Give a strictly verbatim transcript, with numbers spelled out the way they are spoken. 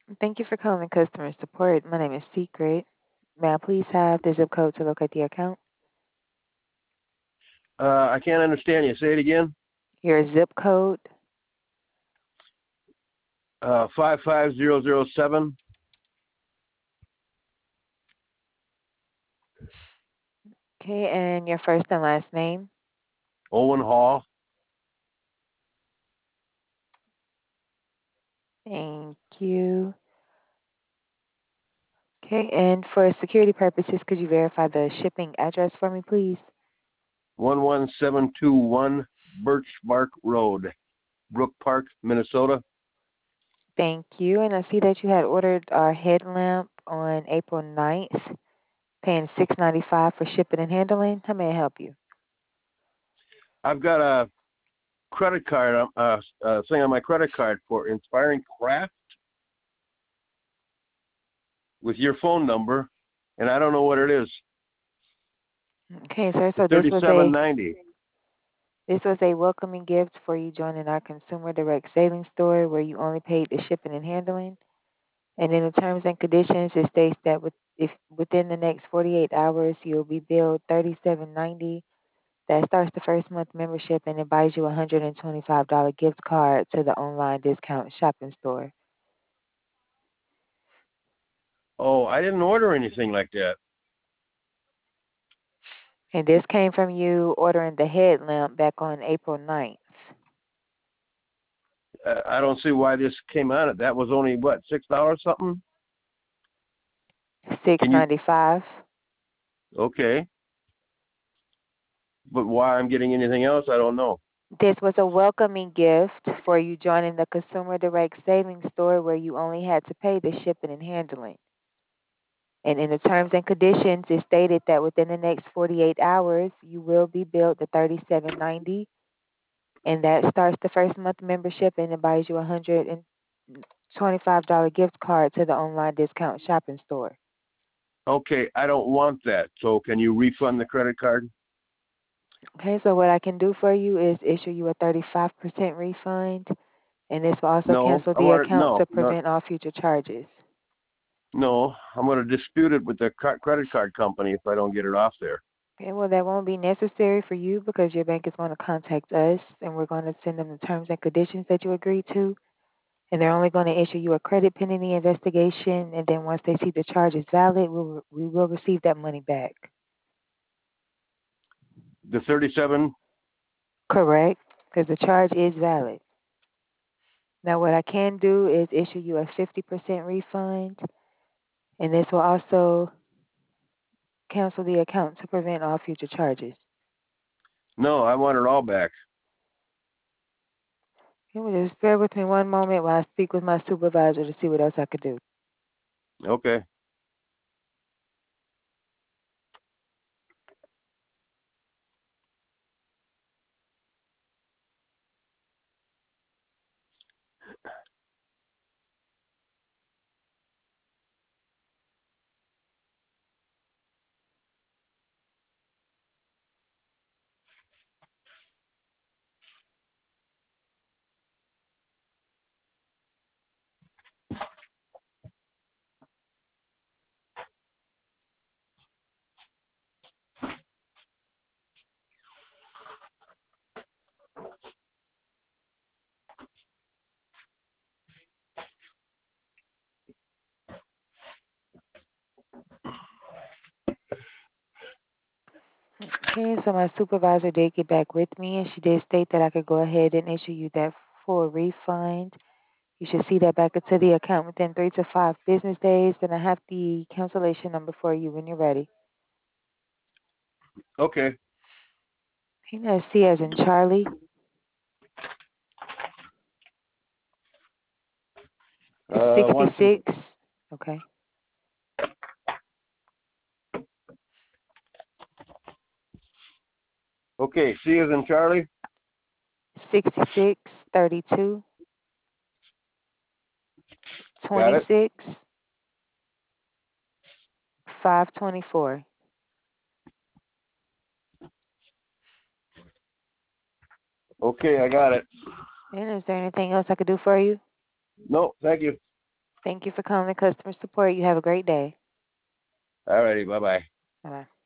Thank you for calling customer support. My name is Secret. May I please have the zip code to locate the account? Uh, I can't understand you. Say it again. Your zip code. Uh, five five zero zero seven. Okay, and your first and last name. Owen Hall. Thank you. Okay, and for security purposes, could you verify the shipping address for me, please? one one seven two one Birch Bark Road, Brook Park, Minnesota. Thank you. And I see that you had ordered our headlamp on April ninth, paying six ninety-five for shipping and handling. How may I help you? I've got a credit card, uh, uh, thing on my credit card for Inspiring Craft with your phone number, and I don't know what it is. Okay, sir. It's So this was thirty-seven a ninety. this was a welcoming gift for you joining our Consumer Direct Savings Store, where you only paid the shipping and handling. And in the terms and conditions, it states that with, if within the next forty-eight hours, you'll be billed thirty-seven ninety. That starts the first month membership and it buys you a one hundred twenty-five dollars gift card to the online discount shopping store. Oh, I didn't order anything like that. And this came from you ordering the headlamp back on April ninth. Uh, I don't see why this came on it. That was only what, six dollars something? Can you? six ninety-five. Okay, but why I'm getting anything else, I don't know. This was a welcoming gift for you joining the Consumer Direct Savings Store, where you only had to pay the shipping and handling. And in the terms and conditions, it stated that within the next forty-eight hours, you will be billed the thirty-seven ninety, and that starts the first month membership and it buys you a one hundred twenty-five dollars gift card to the online discount shopping store. Okay, I don't want that. So can you refund the credit card? Okay, so what I can do for you is issue you a thirty-five percent refund, and this will also No, cancel I the want it. account No, to no, prevent all future charges. no. I'm going to dispute it with the credit card company if I don't get it off there. Okay, well, that won't be necessary for you because your bank is going to contact us and we're going to send them the terms and conditions that you agreed to. And they're only going to issue you a credit pending the investigation. And then once they see the charge is valid, we'll, we will receive that money back. The thirty-seven. Correct? Because the charge is valid. Now, what I can do is issue you a fifty percent refund. And this will also cancel the account to prevent all future charges. No, I want it all back. You will just bear with me one moment while I speak with my supervisor to see what else I could do. Okay. Okay, so my supervisor did get back with me, and she did state that I could go ahead and issue you that full refund. You should see that back into the account within three to five business days. Then I have the cancellation number for you when you're ready. Okay. Okay, now C as in Charlie, Uh, one second. sixty-six. Okay, Okay. C is in Charlie. sixty-six, thirty-two, Got it. twenty-six, five twenty-four. Okay, I got it. And is there anything else I could do for you? No, thank you. Thank you for calling the customer support. You have a great day. All righty. Bye bye. Bye-bye.